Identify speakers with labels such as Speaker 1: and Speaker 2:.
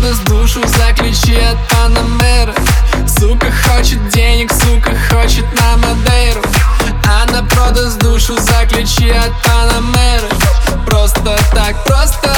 Speaker 1: продаст душу за ключи от Панамеры. Сука хочет денег, сука хочет на Мадейру. Она продаст душу за ключи от Панамеры. Просто так, просто